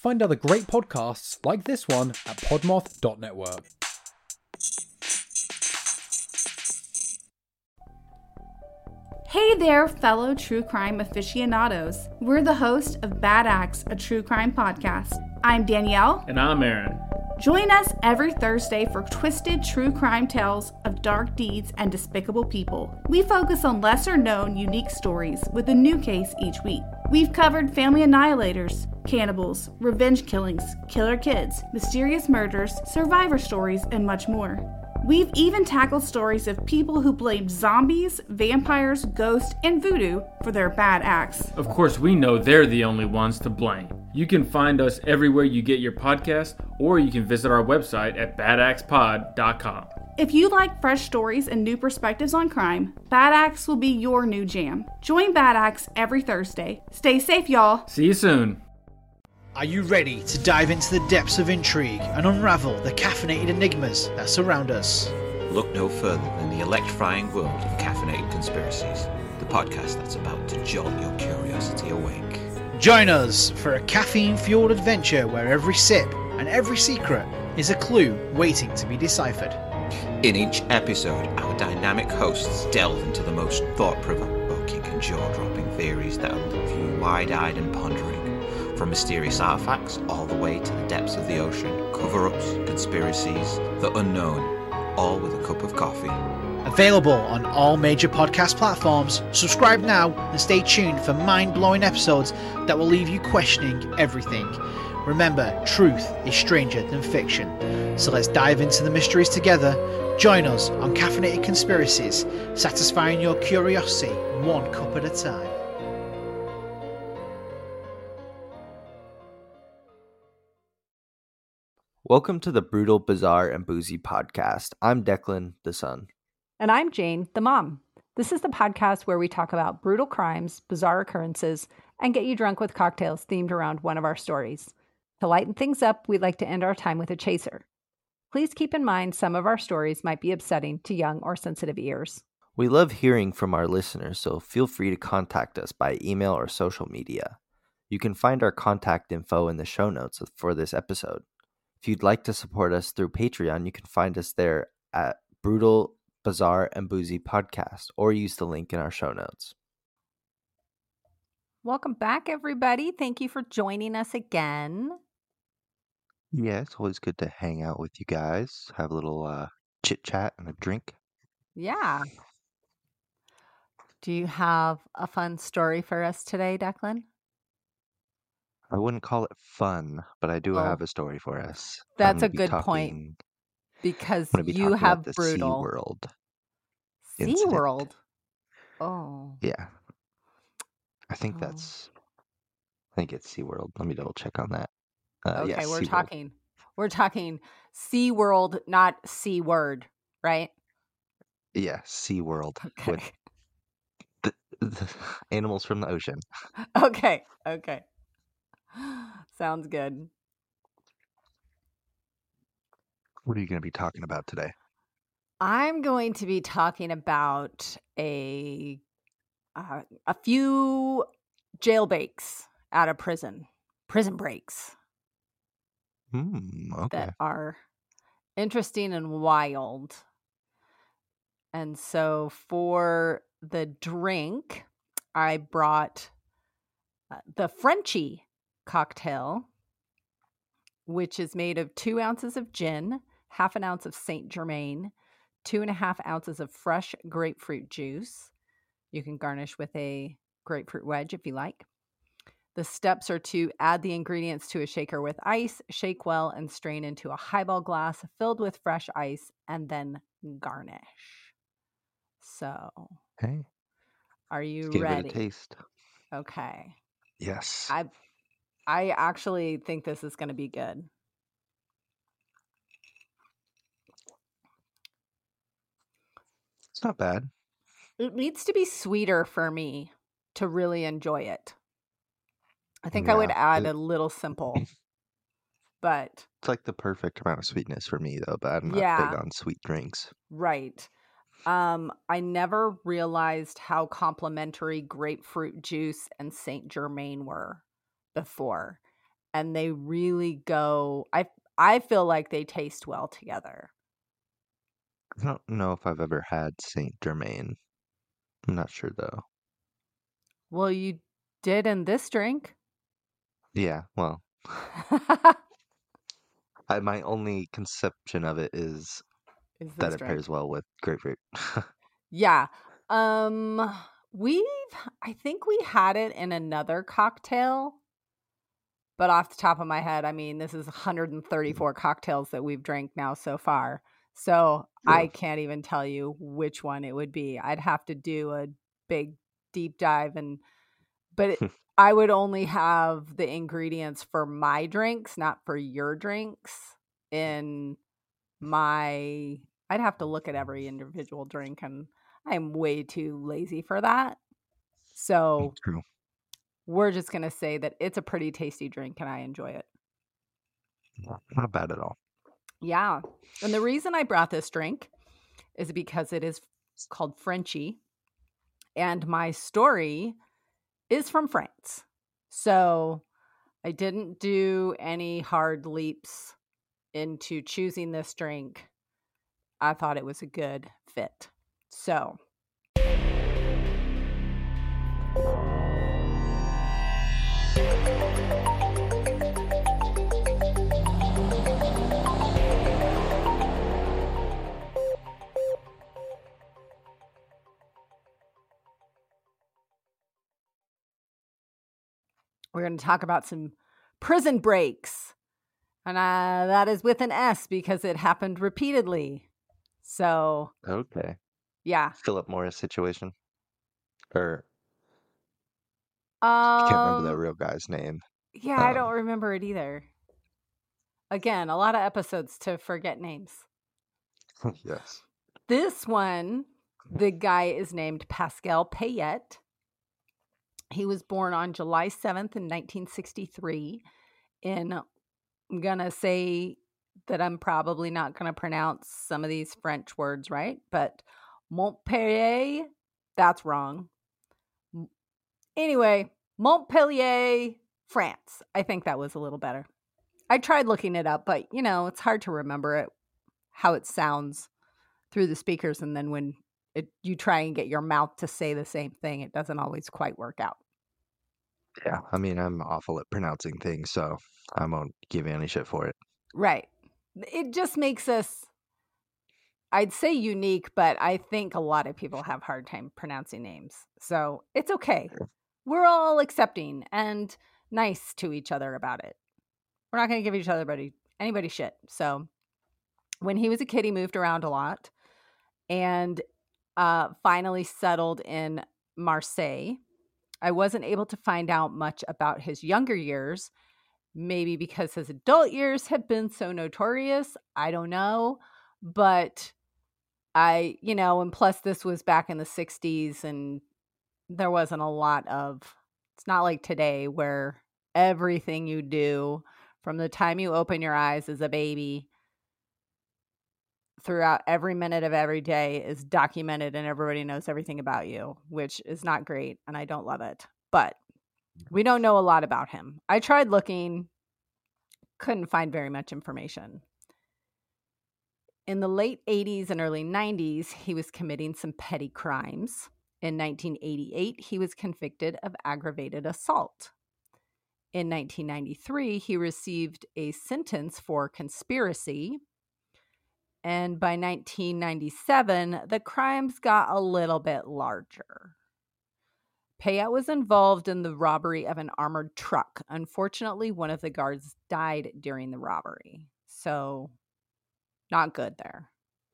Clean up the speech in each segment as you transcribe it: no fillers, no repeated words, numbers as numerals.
Find other great podcasts like this one at podmoth.network. Hey there, fellow true crime aficionados. We're the host of Bad Axe, a true crime podcast. I'm Danielle. And I'm Aaron. Join us every Thursday for twisted true crime tales of dark deeds and despicable people. We focus on lesser known, unique stories with a new case each week. We've covered family annihilators, cannibals, revenge killings, killer kids, mysterious murders, survivor stories, and much more. We've even tackled stories of people who blamed zombies, vampires, ghosts, and voodoo for their bad acts. Of course, we know they're the only ones to blame. You can find us everywhere you get your podcast, or you can visit our website at badaxepod.com. If you like fresh stories and new perspectives on crime, Bad Axe will be your new jam. Join Bad Axe every Thursday. Stay safe, y'all. See you soon. Are you ready to dive into the depths of intrigue and unravel the caffeinated enigmas that surround us? Look no further than the electrifying world of Caffeinated Conspiracies, the podcast that's about to jolt your curiosity awake. Join us for a caffeine-fueled adventure where every sip and every secret is a clue waiting to be deciphered. In each episode, our dynamic hosts delve into the most thought-provoking and jaw-dropping theories that will leave you wide-eyed and pondering. From mysterious artifacts all the way to the depths of the ocean, cover-ups, conspiracies, the unknown, all with a cup of coffee. Available on all major podcast platforms. Subscribe now and stay tuned for mind-blowing episodes that will leave you questioning everything. Remember, truth is stranger than fiction. So let's dive into the mysteries together. Join us on Caffeinated Conspiracies, satisfying your curiosity one cup at a time. Welcome to the Brutal, Bizarre, and Boozy podcast. I'm Declan, the son. And I'm Jane, the mom. This is the podcast where we talk about brutal crimes, bizarre occurrences, and get you drunk with cocktails themed around one of our stories. To lighten things up, we'd like to end our time with a chaser. Please keep in mind some of our stories might be upsetting to young or sensitive ears. We love hearing from our listeners, so feel free to contact us by email or social media. You can find our contact info in the show notes for this episode. If you'd like to support us through Patreon, you can find us there at Brutal, Bizarre, and Boozy Podcast, or use the link in our show notes. Welcome back, everybody. Thank you for joining us again. Yeah, it's always good to hang out with you guys, have a little chit-chat and a drink. Yeah. Do you have a fun story for us today, Declan? I wouldn't call it fun, but I do Oh, have a story for us. that's a good point, because I'm going to be you talking have about the brutal. SeaWorld incident. SeaWorld? Oh. Yeah, I think Oh. it's SeaWorld. Let me double check on that. Okay, Yes, we're SeaWorld. talking SeaWorld, not C-word, right? Yeah, SeaWorld Okay. with the animals from the ocean. Okay. Sounds good. What are you going to be talking about today? I'm going to be talking about a few jail breaks out of prison breaks Okay. that are interesting and wild. And so for the drink, I brought the Frenchie cocktail, which is made of 2 ounces of gin, half an ounce of Saint Germain, 2.5 ounces of fresh grapefruit juice. You can garnish with a grapefruit wedge if you like. The steps are to add the ingredients to a shaker with ice, shake well, and strain into a highball glass filled with fresh ice, and then garnish. So, Hey, are you let's give ready? it a taste. Okay. Yes. I actually think this is going to be good. It's not bad. It needs to be sweeter for me to really enjoy it. I think I Yeah, would add a little simple, but it's like the perfect amount of sweetness for me, though, but I'm not yeah, big on sweet drinks. right. I never realized how complementary grapefruit juice and Saint Germain were before. and they really go. I feel like they taste well together. I don't know if I've ever had Saint Germain. I'm not sure though. Well, you did in this drink. Yeah, well, my only conception of it is Is that this it drink? pairs well with grapefruit. Yeah. I think we had it in another cocktail, but off the top of my head, I mean, this is 134 cocktails that we've drank now so far. So I can't even tell you which one it would be. I'd have to do a big deep dive but I would only have the ingredients for my drinks, not for your drinks I'd have to look at every individual drink, and I'm way too lazy for that. So True. we're just going to say that it's a pretty tasty drink and I enjoy it. Not bad at all. Yeah. And the reason I brought this drink is because it is called Frenchie. And my story is from France. So I didn't do any hard leaps into choosing this drink. I thought it was a good fit. So we're going to talk about some prison breaks. And that is with an S because it happened repeatedly. So, Okay. yeah. Philip Morris situation. Or I can't remember the real guy's name. Yeah, I don't remember it either. Again, a lot of episodes to forget names. Yes. This one, the guy is named Pascal Payette. He was born on July 7th in 1963 in, I'm going to say that I'm probably not going to pronounce some of these French words right, but Montpellier, that's wrong. Anyway, Montpellier, France. I think that was a little better. I tried looking it up, but, it's hard to remember it, how it sounds through the speakers. And then when you try and get your mouth to say the same thing, it doesn't always quite work out. Yeah, I mean, I'm awful at pronouncing things, so I won't give you any shit for it. Right. It just makes us, I'd say unique, but I think a lot of people have a hard time pronouncing names. So it's okay. We're all accepting and nice to each other about it. We're not going to give each other anybody shit. So when he was a kid, he moved around a lot and finally settled in Marseille. I wasn't able to find out much about his younger years, maybe because his adult years have been so notorious. I don't know. But and plus this was back in the 60s and there wasn't a lot of, it's not like today where everything you do from the time you open your eyes as a baby throughout every minute of every day is documented and everybody knows everything about you, which is not great and I don't love it. But we don't know a lot about him. I tried looking, couldn't find very much information. In the late 80s and early 90s, he was committing some petty crimes. In 1988, he was convicted of aggravated assault. In 1993, he received a sentence for conspiracy. And by 1997, the crimes got a little bit larger. Payette was involved in the robbery of an armored truck. Unfortunately, one of the guards died during the robbery. So, not good there.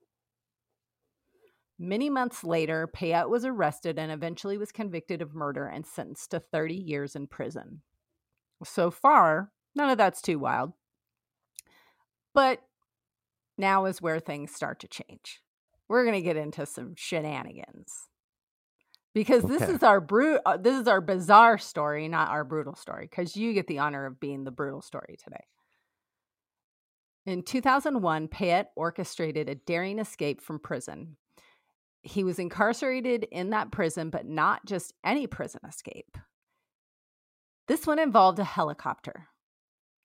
Many months later, Payette was arrested and eventually was convicted of murder and sentenced to 30 years in prison. So far, none of that's too wild. But now is where things start to change. We're going to get into some shenanigans. Because this is our bizarre story, not our brutal story, because you get the honor of being the brutal story today. In 2001, Payette orchestrated a daring escape from prison. He was incarcerated in that prison, but not just any prison escape. This one involved a helicopter.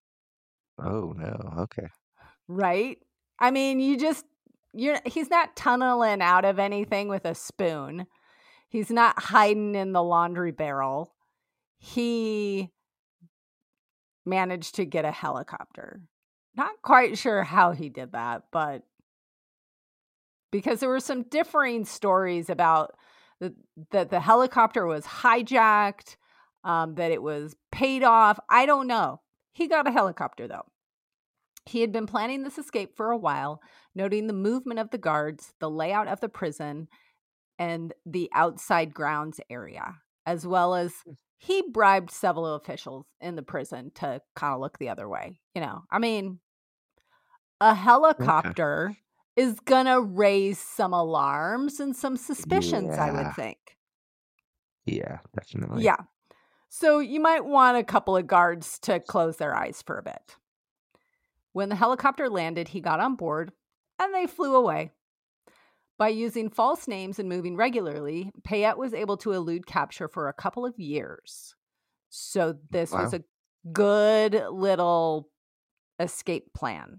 Oh no. Okay. right? I mean, he's not tunneling out of anything with a spoon. He's not hiding in the laundry barrel. He managed to get a helicopter. Not quite sure how he did that, but because there were some differing stories about that the helicopter was hijacked, that it was paid off. I don't know. He got a helicopter, though. He had been planning this escape for a while, noting the movement of the guards, the layout of the prison, and the outside grounds area, as well as he bribed several officials in the prison to kind of look the other way. I mean, a helicopter is going to raise some alarms and some suspicions, I would think. Yeah, definitely. Yeah. So you might want a couple of guards to close their eyes for a bit. When the helicopter landed, he got on board and they flew away. By using false names and moving regularly, Payette was able to elude capture for a couple of years. So this was a good little escape plan.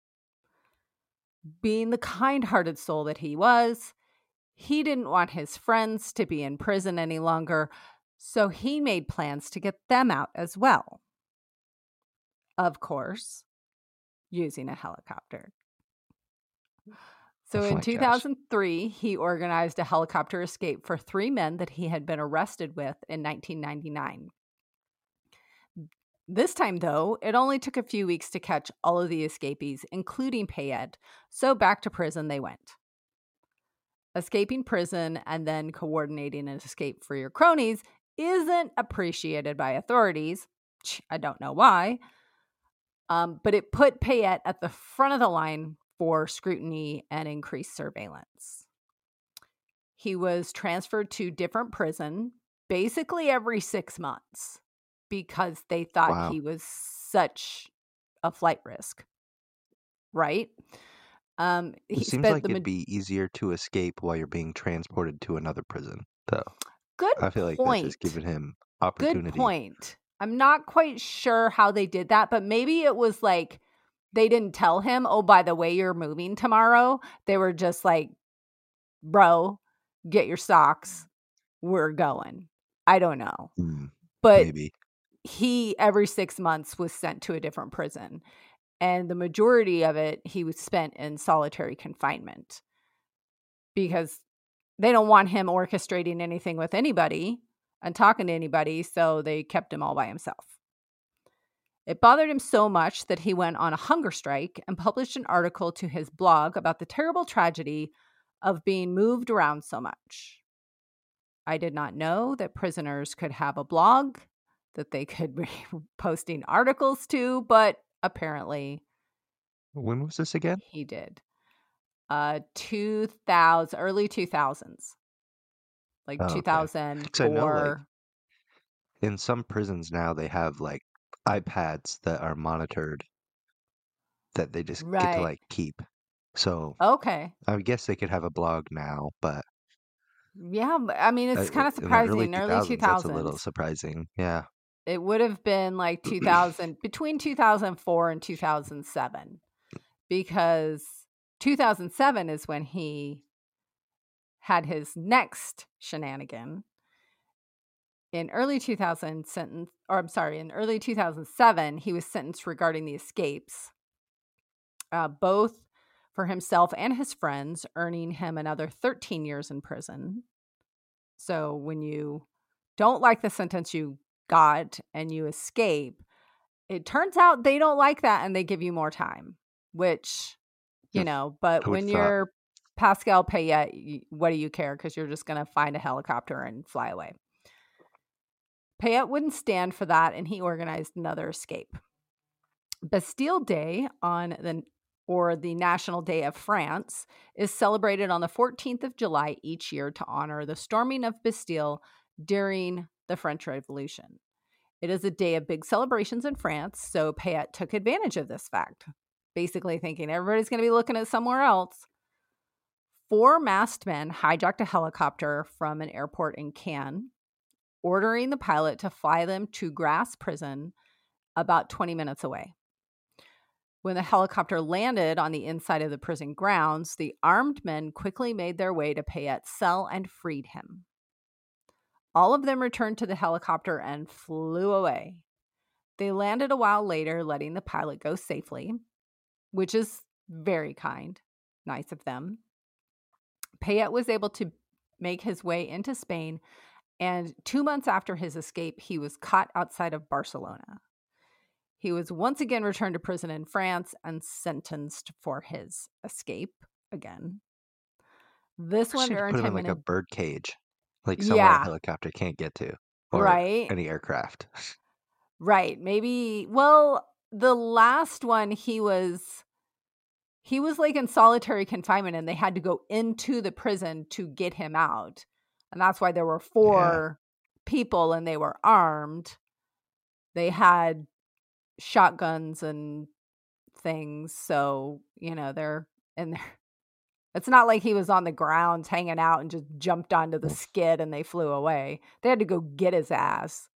Being the kind-hearted soul that he was, he didn't want his friends to be in prison any longer, so he made plans to get them out as well. Of course, using a helicopter. So in 2003, he organized a helicopter escape for 3 men that he had been arrested with in 1999. This time, though, it only took a few weeks to catch all of the escapees, including Payette, so back to prison they went. Escaping prison and then coordinating an escape for your cronies isn't appreciated by authorities. I don't know why. But it put Payette at the front of the line for scrutiny and increased surveillance. He was transferred to different prison basically every 6 months because they thought he was such a flight risk. Right? It seems like it'd be easier to escape while you're being transported to another prison, though. Good point. I feel like that's just giving him opportunity. Good point. I'm not quite sure how they did that, but maybe it was like they didn't tell him, oh, by the way, you're moving tomorrow. They were just like, bro, get your socks. We're going. I don't know. But maybe. He, every 6 months, was sent to a different prison. And the majority of it, he was spent in solitary confinement because they don't want him orchestrating anything with anybody and talking to anybody, so they kept him all by himself. It bothered him so much that he went on a hunger strike and published an article to his blog about the terrible tragedy of being moved around so much. I did not know that prisoners could have a blog that they could be posting articles to, but apparently. When was this again? He did. Early 2000s. Like 2004. I know, in some prisons now, they have like iPads that are monitored that they just get to like keep. So I guess they could have a blog now, but yeah, I mean, it's kind of surprising. In early 2000s, that's a little surprising. Yeah, it would have been like 2000, between 2004 and 2007, because 2007 is when he had his next shenanigan. In early 2007, he was sentenced regarding the escapes, both for himself and his friends, earning him another 13 years in prison. So when you don't like the sentence you got and you escape, it turns out they don't like that and they give you more time, which, but when you're Pascal Payette, what do you care? Because you're just going to find a helicopter and fly away. Payette wouldn't stand for that, and he organized another escape. Bastille Day, the National Day of France, is celebrated on the 14th of July each year to honor the storming of Bastille during the French Revolution. It is a day of big celebrations in France, so Payette took advantage of this fact, basically thinking everybody's going to be looking at somewhere else. 4 masked men hijacked a helicopter from an airport in Cannes, ordering the pilot to fly them to Grasse Prison about 20 minutes away. When the helicopter landed on the inside of the prison grounds, the armed men quickly made their way to Payette's cell and freed him. All of them returned to the helicopter and flew away. They landed a while later, letting the pilot go safely, which is very kind, nice of them. Payette was able to make his way into Spain, and 2 months after his escape, he was caught outside of Barcelona. He was once again returned to prison in France and sentenced for his escape again. This one Should earned put him him in like an a bird cage, like somewhere a yeah, helicopter can't get to, or right, any aircraft. right. Maybe. Well, the last one he was like in solitary confinement, and they had to go into the prison to get him out, and that's why there were 4 people, and they were armed. They had shotguns and things, so they're in there. It's not like he was on the ground hanging out and just jumped onto the skid and they flew away. They had to go get his ass.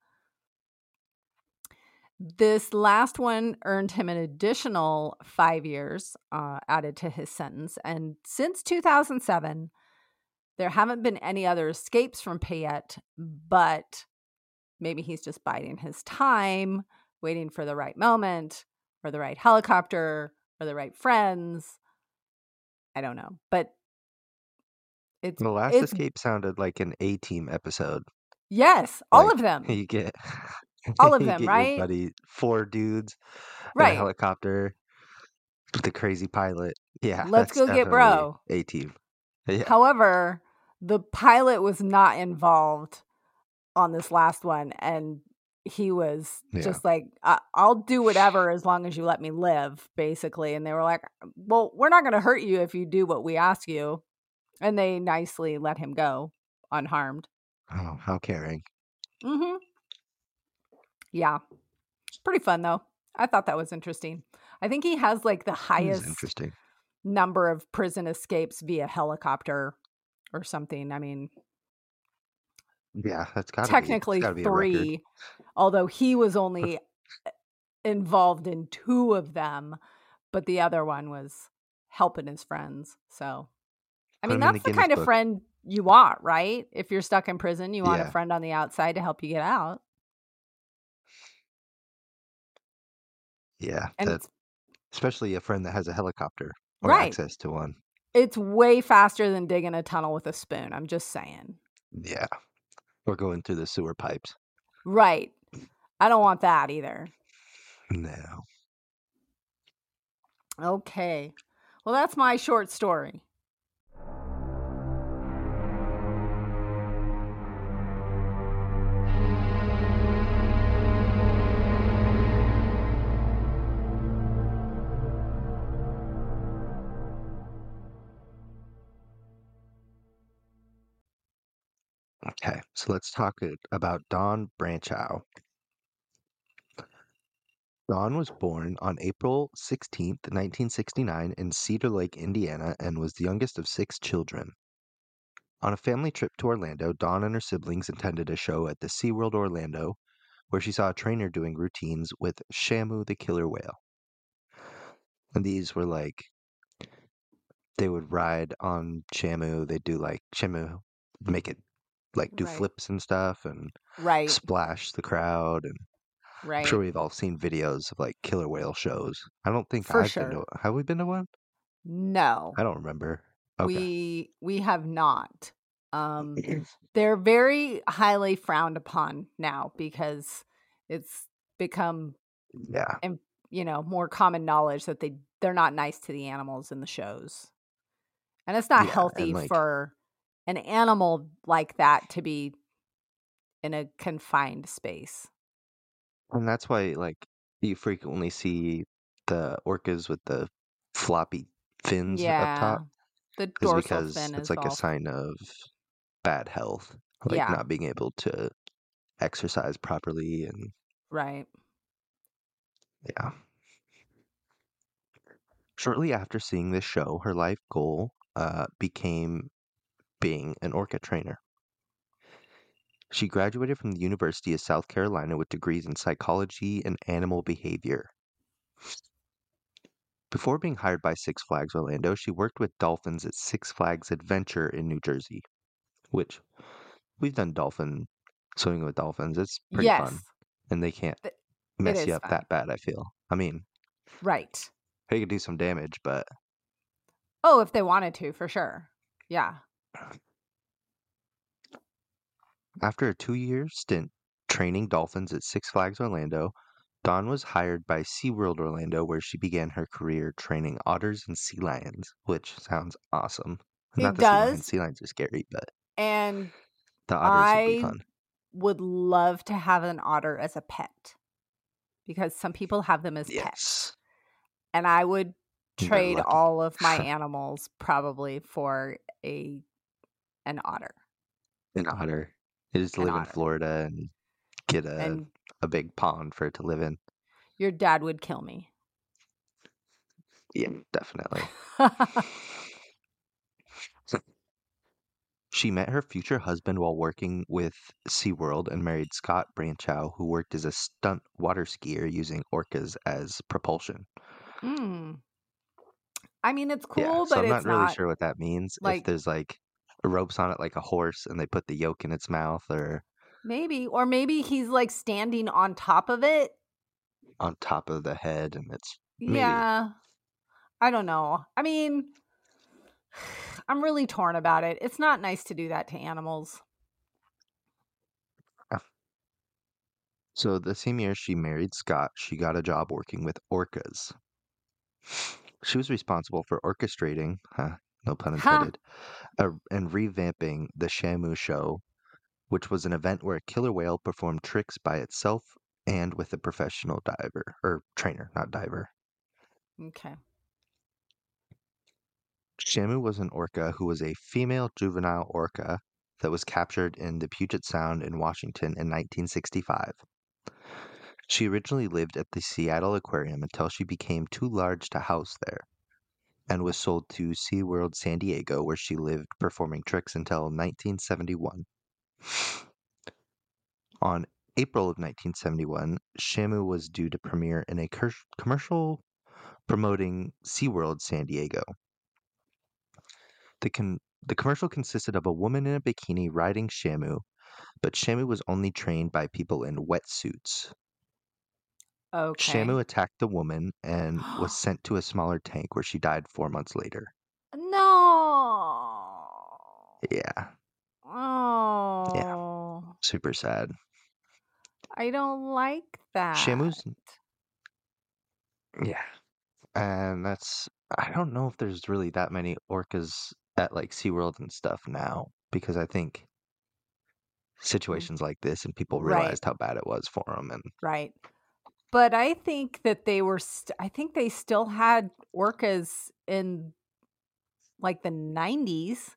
This last one earned him an additional 5 years added to his sentence, and since 2007 there haven't been any other escapes from Payette, but maybe he's just biding his time, waiting for the right moment, or the right helicopter, or the right friends. I don't know. But The last escape sounded like an A-Team episode. Yes, all Like, of them. you get All of you them, get right? your buddy, 4 dudes in a Right. helicopter with the crazy pilot. Yeah, Let's that's go get definitely bro. A-Team. Yeah. However, the pilot was not involved on this last one, and he was Yeah. just like, I'll do whatever as long as you let me live, basically. And they were like, well, we're not going to hurt you if you do what we ask you. And they nicely let him go unharmed. Oh, how caring. Mm-hmm. Yeah. Pretty fun, though. I thought that was interesting. I think he has like the It is highest interesting. number of prison escapes via helicopter or something. I mean, Yeah, that's gotta technically be a record. 3, although he was only involved in 2 of them, but the other one was helping his friends. So, I Put mean, him in that's the the kind Guinness of Book. friend you want, right? If you're stuck in prison, you want a Yeah. friend on the outside to help you get out. Yeah, And that, it's especially a friend that has a helicopter or right. access to one. It's way faster than digging a tunnel with a spoon. I'm just saying. Yeah. Or going through the sewer pipes. Right. I don't want that either. No. Okay. Well, that's my short story. Okay, so let's talk about Dawn Branchow. Dawn was born on April 16th, 1969 in Cedar Lake, Indiana, and was the youngest of 6 children. On a family trip to Orlando, Dawn and her siblings attended a show at the SeaWorld Orlando, where she saw a trainer doing routines with Shamu the killer whale. And these were like, they would ride on Shamu, they'd do like, Shamu, make it, like do Right. flips and stuff, and Right. splash the crowd, and I'm sure Right. we've all seen videos of like killer whale shows. I don't think For I've been to sure. Have we been to one? No. I don't remember. Okay. We have not. They're very highly frowned upon now because it's become Yeah. more common knowledge that they're not nice to the animals in the shows. And it's not Yeah, healthy and like, for an animal like that to be in a confined space. and that's why like you frequently see the orcas with the floppy fins up Yeah. top, The is dorsal because fin it's is like a all sign of bad health, like yeah, not being able to exercise properly, and right. yeah. Shortly after seeing this show, her life goal became being an orca trainer. She graduated from the University of South Carolina with degrees in psychology and animal behavior. Before being hired by Six Flags Orlando, she worked with dolphins at Six Flags Adventure in New Jersey, which we've done swimming with dolphins. It's pretty Yes. fun, and they can't It mess you is up fun. that bad, I feel. I mean, Right. they could do some damage, but Oh, if they wanted to, for sure. Yeah. after a 2-year stint training dolphins at Six Flags Orlando, Dawn was hired by SeaWorld Orlando, where she began her career training otters and sea lions, which sounds awesome. Not It the sea lions. does. Sea lions are scary, but And the otters would be I fun. would love to have an otter as a pet because some people have them as pets. Yes. And I would They're trade lucky. all of my animals probably for an otter. An otter. It is to An live in otter. Florida and get And a big pond for it to live in. your dad would kill me. Yeah, definitely. She met her future husband while working with SeaWorld and married Scott Branchow, who worked as a stunt water skier using orcas as propulsion. I mean, it's Yeah, cool, so but I'm it's not really not sure what that means. If like there's like ropes on it like a horse and they put the yoke in its mouth, or maybe, or maybe he's like standing on top of it. on top of the head, and it's maybe. Yeah. I don't know. I mean, I'm really torn about it. It's not nice to do that to animals. So the same year she married Scott, she got a job working with orcas. She was responsible for orchestrating, no pun intended, and revamping the Shamu show, which was an event where a killer whale performed tricks by itself and with a professional diver, or trainer, not diver. Okay. Shamu was an orca who was a female juvenile orca that was captured in the Puget Sound in Washington in 1965. She originally lived at the Seattle Aquarium until she became too large to house there, and was sold to SeaWorld San Diego, where she lived performing tricks until 1971. On April of 1971, Shamu was due to premiere in a commercial promoting SeaWorld San Diego. The commercial consisted of a woman in a bikini riding Shamu, but Shamu was only trained by people in wetsuits. Okay. Shamu attacked the woman and was sent to a smaller tank where she died 4 months later. No. Yeah, Oh. super sad. I don't like that. Shamu's, yeah, and I don't know if there's really that many orcas at like SeaWorld and stuff now, because I think situations like this and people Right. realized how bad it was for them, and Right. But I think that they were, I think they still had orcas in like the 90s,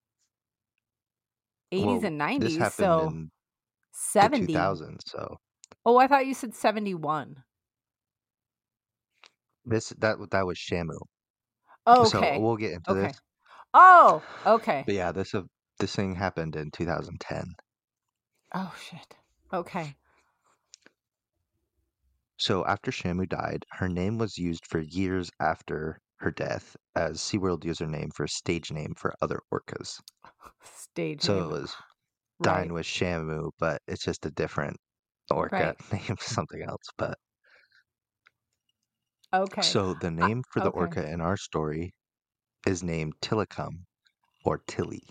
80s well, and 90s. this happened So in the 70. 2000s, so Oh, I thought you said 71. that was Shamu. Oh, So okay. we'll get into Okay. this. Oh, okay. But yeah, this thing happened in 2010. Oh, shit. Okay. So after Shamu died, her name was used for years after her death as SeaWorld username for stage name for other orcas. Stage So name. it was Right. Dine with Shamu, but it's just a different orca name, something else. But Okay. so the name for the okay. orca in our story is named Tillicum, or Tilly.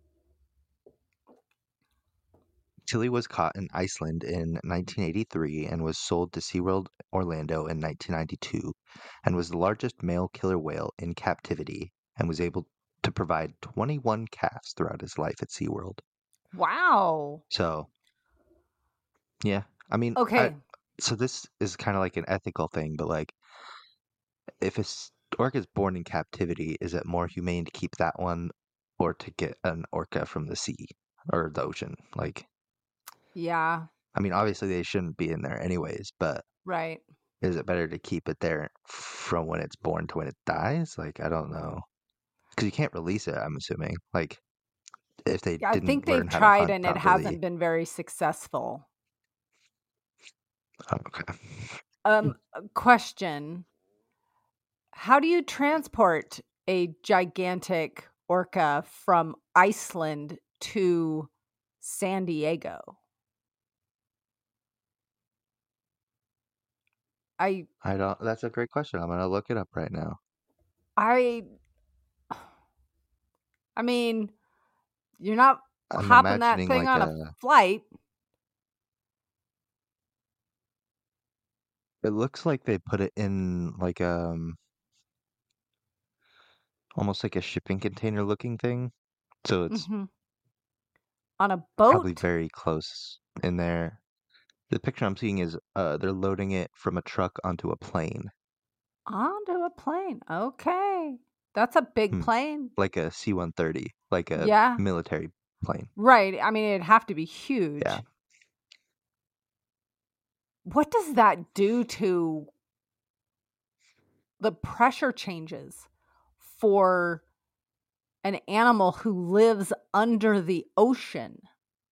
Tilly was caught in Iceland in 1983 and was sold to SeaWorld Orlando in 1992, and was the largest male killer whale in captivity, and was able to provide 21 calves throughout his life at SeaWorld. Wow. So, yeah, I mean, Okay. so this is kind of like an ethical thing, but like, if a orca is born in captivity, is it more humane to keep that one or to get an orca from the sea or the ocean? Like, Yeah. I mean, obviously they shouldn't be in there anyways, but Right. is it better to keep it there from when it's born to when it dies? Like, I don't know. Because you can't release it, I'm assuming. Like, if they I think didn't they've learn how to tried hunt and it properly. hasn't been very successful. Oh, okay. Question. How do you transport a gigantic orca from Iceland to San Diego? I don't. That's a great question. I'm gonna look it up right now. I mean, you're not I'm hopping that imagining thing like on a flight. It looks like they put it in like almost like a shipping container looking thing. So it's Hmm. On a probably boat very close in there. The picture I'm seeing is they're loading it from a truck onto a plane. onto a plane. Okay. That's a big Hmm. plane. Like a C-130, like a Yeah. military plane. Right. I mean, it'd have to be huge. Yeah. What does that do to the pressure changes for an animal who lives under the ocean?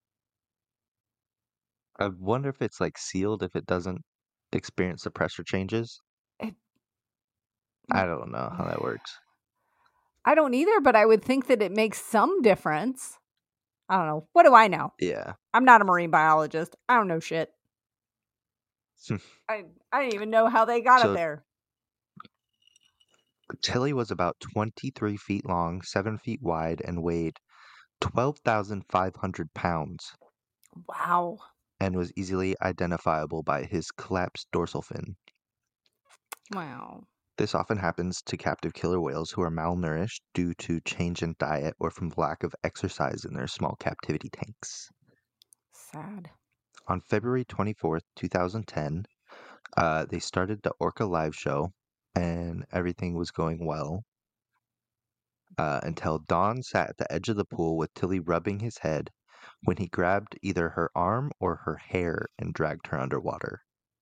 I wonder if it's like sealed if it doesn't experience the pressure changes. It, I don't know how that works. I don't either, but I would think that it makes some difference. I don't know. What do I know? Yeah. I'm not a marine biologist. I don't know shit. I didn't even know how they got it So there. Tilly was about 23 feet long, 7 feet wide, and weighed 12,500 pounds Wow. and was easily identifiable by his collapsed dorsal fin. Wow. This often happens to captive killer whales who are malnourished due to change in diet or from lack of exercise in their small captivity tanks. Sad. On February 24th, 2010, they started the Orca Live show, and everything was going well until Don sat at the edge of the pool with Tilly rubbing his head when he grabbed either her arm or her hair and dragged her underwater.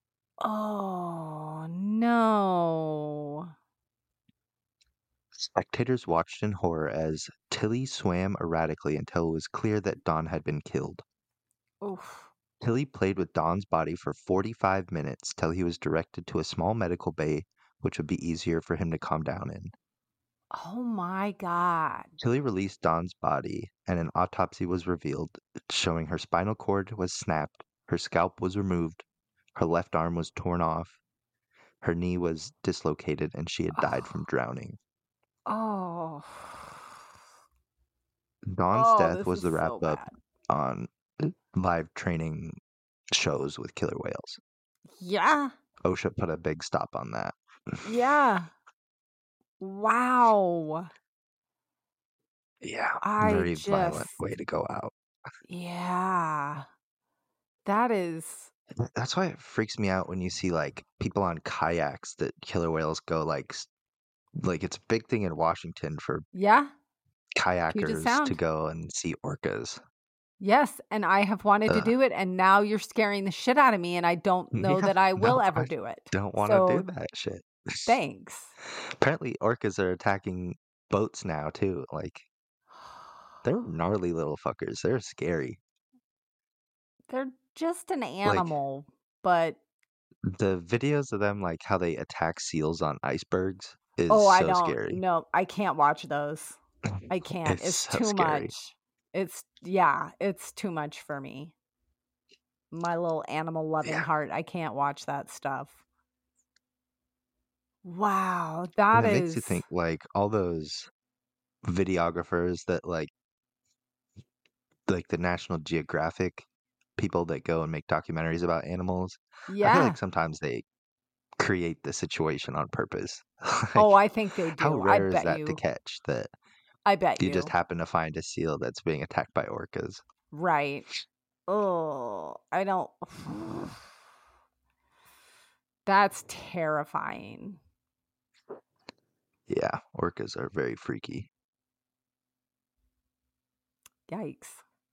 Oh, no. Spectators watched in horror as Tilly swam erratically until it was clear that Don had been killed. Oof. Tilly played with Don's body for 45 minutes till he was directed to a small medical bay, which would be easier for him to calm down in. Oh my God. Tilly released Don's body, and an autopsy was revealed, showing her spinal cord was snapped, her scalp was removed, her left arm was torn off, her knee was dislocated, and she had died from drowning. Oh. Don's Oh, death this was is the so wrap-up bad. on live training shows with killer whales. Yeah. OSHA put a big stop on that. Yeah. Wow. Yeah, I very violent just, way to go out. yeah. That is, That's why it freaks me out when you see like people on kayaks that killer whales go like it's a big thing in Washington for yeah. Puget kayakers to Sound. go and see orcas. Yes. And I have wanted to Ugh. do it. And now you're scaring the shit out of me. And I don't know Yeah, that I will no, ever I do it. don't want to So do that shit. thanks. Apparently, orcas are attacking boats now too. Like they're gnarly little fuckers. They're scary. They're just an Like animal, but the videos of them, like how they attack seals on icebergs, is oh, I so don't scary. know. I can't watch those. I can't. It's It's so too scary. much. It's too much for me. My little animal loving Yeah, heart. I can't watch that stuff. Wow, and that it makes you is, think like all those videographers that like the National Geographic people that go and make documentaries about animals. I feel yeah. like sometimes they create the situation on purpose. Oh, Like, I think they how do. I rare is bet that to you. catch that I bet you just you. happen to find a seal that's being attacked by orcas? Right. Oh, I don't. That's terrifying. Yeah, orcas are very freaky. Yikes.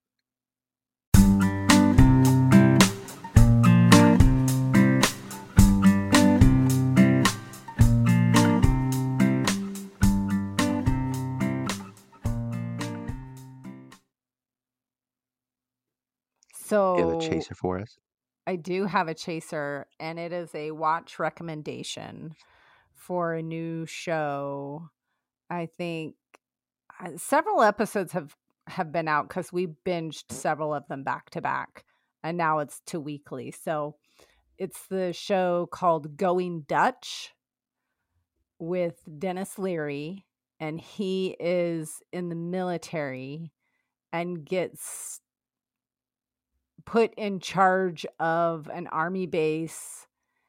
You have a So chaser for us? I do have a chaser, and it is a watch recommendation for a new show. I think several episodes have been out because we binged several of them back to back, and now it's 2 weekly. So it's the show called Going Dutch with Dennis Leary, and he is in the military and gets put in charge of an army base,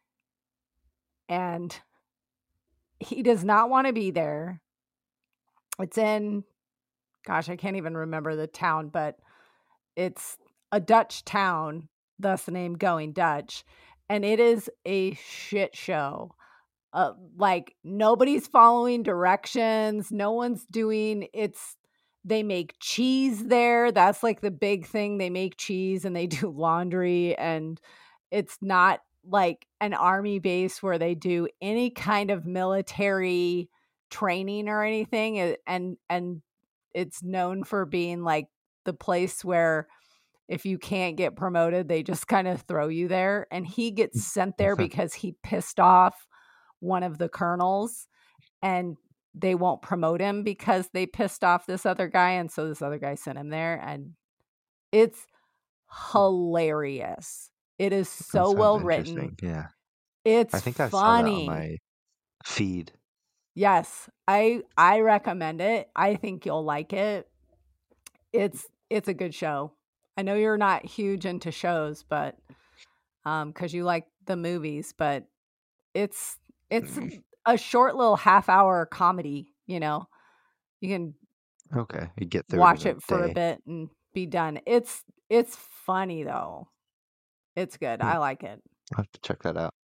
and he does not want to be there. It's in, gosh, I can't even remember the town, but it's a Dutch town, thus the name Going Dutch. And it is a shit show. Like, nobody's following directions. No one's doing, they make cheese there. That's like the big thing. They make cheese and they do laundry. And it's not like an army base where they do any kind of military training or anything. And it's known for being like the place where if you can't get promoted, they just kind of throw you there. And he gets sent there because he pissed off one of the colonels, and they won't promote him because they pissed off this other guy. And so this other guy sent him there, and it's hilarious. It is so well written. Yeah. It's I think I funny. saw that on my feed. Yes, I recommend it. I think you'll like it. It's a good show. I know you're not huge into shows, but because you like the movies, but it's a short little half-hour comedy. You know, you can You get through watch it it for a bit and be done. It's funny though. It's good. I like it. I'll have to check that out.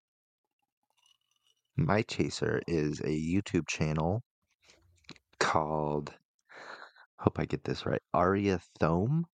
My chaser is a YouTube channel called, hope I get this right, Aria Thome,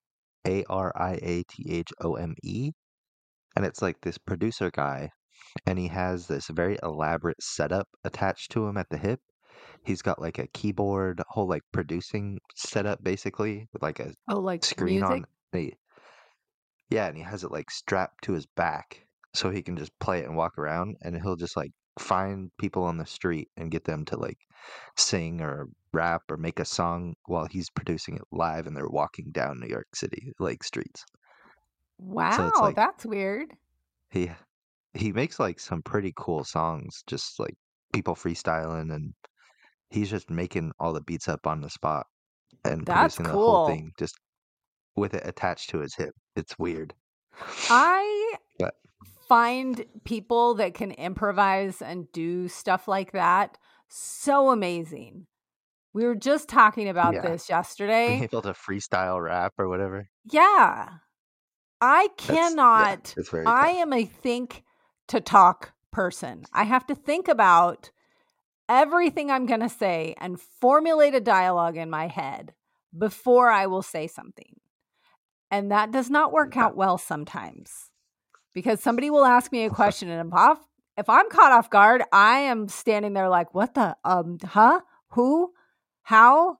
Ariathome. And it's like this producer guy, and he has this very elaborate setup attached to him at the hip. He's got like a keyboard, whole like producing setup basically, with like a Like screen music? on. Yeah, and he has it like strapped to his back so he can just play it and walk around, and he'll just like find people on the street and get them to like sing or rap or make a song while he's producing it live and they're walking down New York City like streets. Wow, So it's like that's weird. he makes like some pretty cool songs, just like people freestyling, and he's just making all the beats up on the spot and That's producing the whole cool. thing just with it attached to his hip. It's weird. I But find people that can improvise and do stuff like that so amazing. We were just talking about Yeah. this being yesterday. able to freestyle rap or whatever, Yeah. I yeah, cannot. it's very I tough. am a think to talk person. I have to think about everything I'm going to say and formulate a dialogue in my head before I will say something. And that does not work out well sometimes, because somebody will ask me a question, and if I'm caught off guard, I am standing there like, what the, huh? Who? How?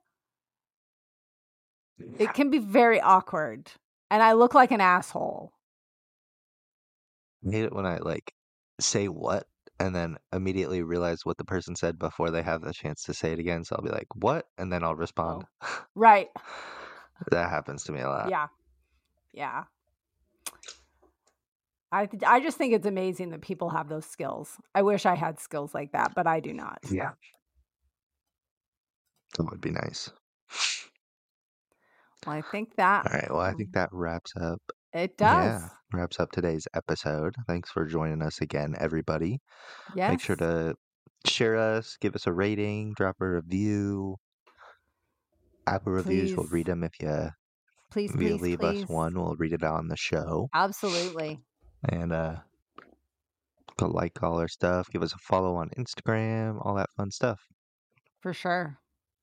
It can be very awkward. And I look like an asshole. I hate it when I like say what and then immediately realize what the person said before they have the chance to say it again. So I'll be like, what? And then I'll respond. Right. That happens to me a lot. Yeah. Yeah. I just think it's amazing that people have those skills. I wish I had skills like that, but I do not. Yeah. That would be nice. Well, I think that All right. Well, I think that wraps up. it does. Yeah, wraps up today's episode. Thanks for joining us again, everybody. Yes. Make sure to share us, give us a rating, drop a review. Apple reviews, we'll Please. read them. If you Please, leave please. us one, we'll read it on the show. Absolutely. And go like all our stuff, give us a follow on Instagram, all that fun stuff. For sure.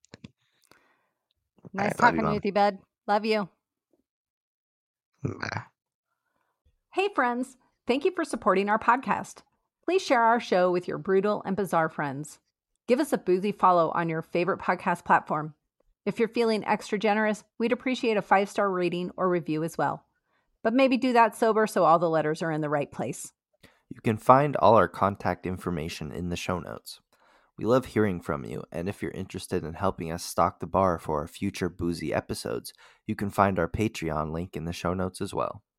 Nice right, love you, talking Mom. with you, bud. Love you. Bye. Hey, friends. Thank you for supporting our podcast. Please share our show with your brutal and bizarre friends. Give us a boozy follow on your favorite podcast platform. If you're feeling extra generous, we'd appreciate a 5-star rating or review as well. But maybe do that sober so all the letters are in the right place. You can find all our contact information in the show notes. We love hearing from you, and if you're interested in helping us stock the bar for our future boozy episodes, you can find our Patreon link in the show notes as well.